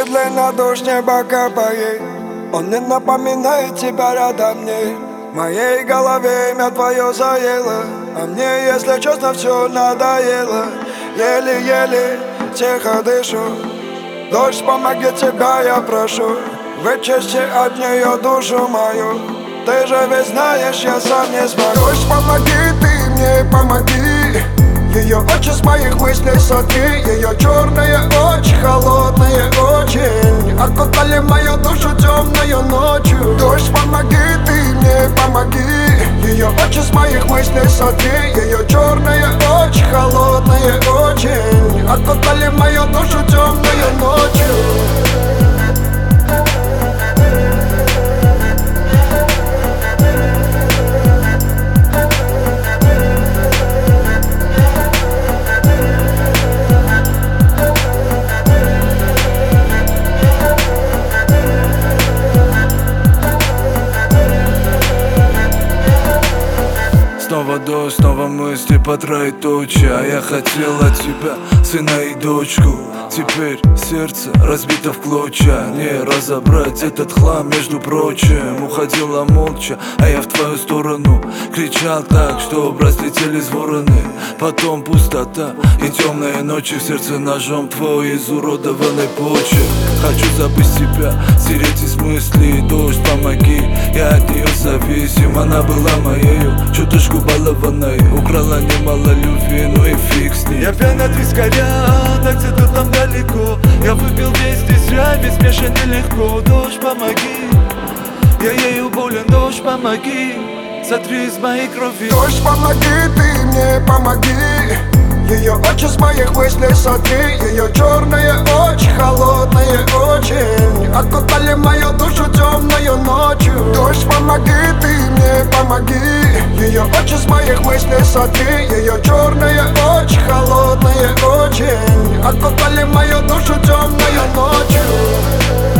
медленно дождь неба капает. Он не напоминает тебя рядом мне. В моей голове имя твое заело, а мне, если честно, все надоело. Еле-еле тихо дышу. Дождь, помоги, тебя я прошу. Вычисти от нее душу мою. Ты же ведь знаешь, я сам не смогу. Дождь, помоги, ты мне помоги. Ее очи с моих мыслей сотри. Ее черные очи, холодные очень, окутали мою душу темною ночью. Дождь, помоги, ты мне помоги. Ее очи с моих мыслей сотри. Ее черные очи, холодные очень, окутали мою душу темною ночью. Снова дождь, снова мысли по троеточие. А я хотел от тебя сына и дочку. Теперь сердце разбито в клочья. Не разобрать этот хлам, между прочим. Уходила молча, а я в твою сторону кричал так, что разлетелись вороны. Потом пустота и темные ночи. В сердце ножом твой изуродованный почерк. Хочу забыть тебя, стереть из мыслей. Дождь, помоги, я от нее зависим. Она была моею, чуточку балованной. Украла немало любви, ну и фиг с ней. Я пьян от вискаря, так где-то там далеко. Я выпил весь здесь рай, без смеша нелегко. Дождь, помоги, я ею болен. Дождь, помоги, сотри из моей крови. Дождь, помоги, ты мне помоги. Ее очи с моих мыслей сотри. Ее черные очи, холодные очень, окутали мою душу темною ночью. Дождь, помоги, ты мне помоги. Ее очи с моих мыслей сотри. Ее черные очи, холодные очень, окутали мою душу темною ночью.